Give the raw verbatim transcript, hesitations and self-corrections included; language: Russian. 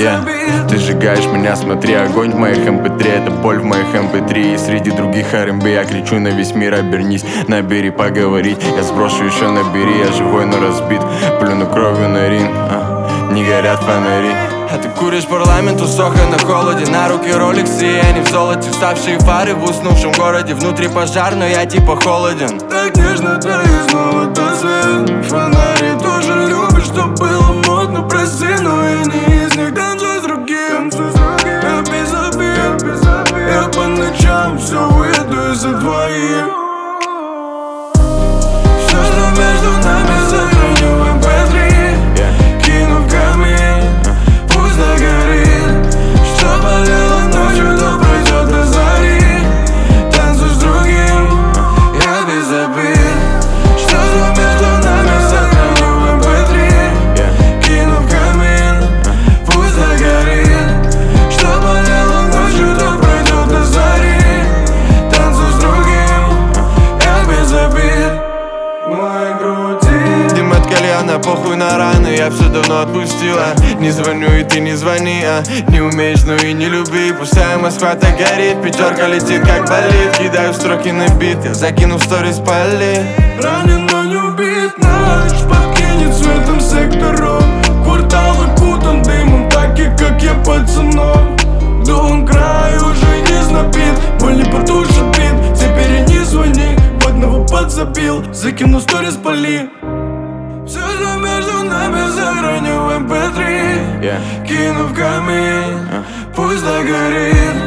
yeah. Ты сжигаешь меня, смотри, огонь в моих эм пэ три. Это боль в моих эм пэ три. И среди других ар эм би я кричу на весь мир: обернись, набери поговорить. Я сброшу еще, набери, я живой, но разбит. Плюну кровью на ринг, а, не горят фонари. А ты куришь парламент у Соха на холоде. На руки роликсы, и они в золоте. Вставшие фары в уснувшем городе. Внутри пожар, но я типа холоден. Так нежно твои снова тот свет. Фонари тоже любишь, что было модно. Прости, но я не из них. Танцуй с другим, я без обид. Я по ночам все выйду из-за твоих. Все, что между нами, сохраню в эм пэ три. Кину в камин, пусть догорит. Что болело ночью, то пройдет до зари. Танцуй с другим, я без обид. Что, что между нами, сохраню в эм пэ три. Кину в камин, пусть догорит. Что болело ночью, то пройдет до зари. Танцуй с другим, я без обид. Мои груди Дым от кальяна, похуй на раны. Я все давно отпустила. Не звоню и ты не звони, а не умеешь, ну и не люби. Пустая Москва так горит, пятерка летит как болит. Кидаю строки на бит, я закину в сторис пали. ранен, но не убит. Ночь подкинет светом сектору. Квартал окутан дымом, так и как я пацаном. Дом край уже не знобит, боль не потушит бит. Теперь и не звони, в одного подзабил. Закину сторис пали. Все, что между нами, сохраню в эм пэ три. Yeah. Кину в камин, пусть догорит.